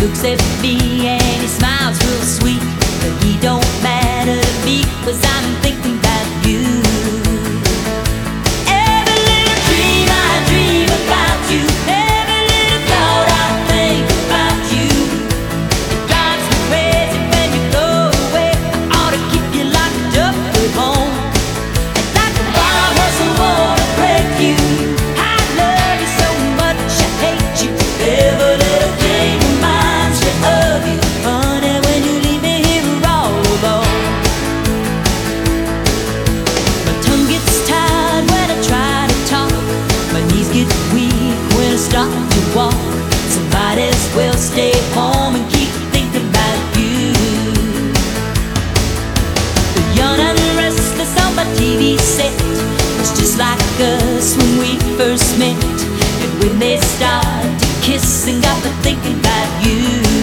looks at me and he smiles real sweet, but he don't matter to me, 'cause I'm thinking about you. Every little dream I dream about you, every little thought I think about you. It drives me crazy when you go away. I ought to keep you locked up at home. And like a wild horse, I wanna break you. I love you so much, I hate you. Every little thing reminds me of you. Honey, when you leave me here all alone. My tongue gets tired when I try to talk. My knees get weak when I start to walk. So might as well stay home and keep thinking about you. The young and restless on my TV set, it's just like us when we first met. And when they start to kiss and got me thinking about you.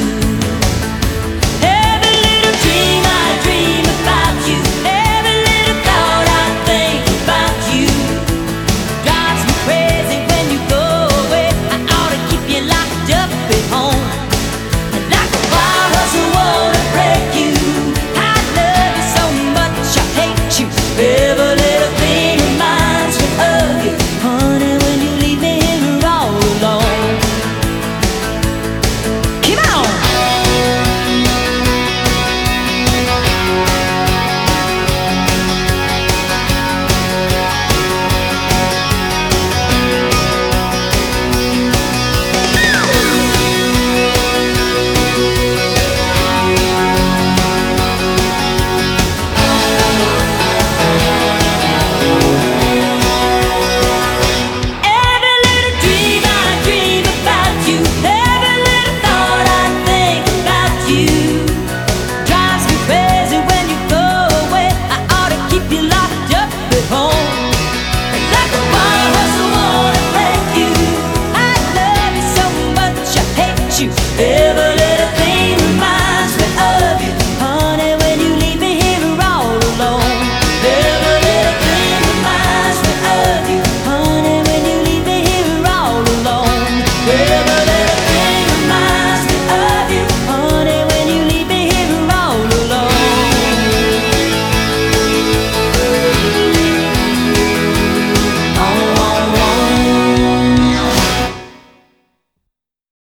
Every little dream I dream about you, every little thought I think about you. Drives me crazy when you go away. I ought to keep you locked up at home. And like a wild horse, I wanna break you. I love you so much, I hate you. Every little thing reminds me of you. Honey, when you leave me here all alone. Come on! Every little dream I dream about you, every little thought I think about you. Drives me crazy when you go away. I ought to keep you locked up at home. And like a wild horse, I wanna break you. I love you so much, I hate you.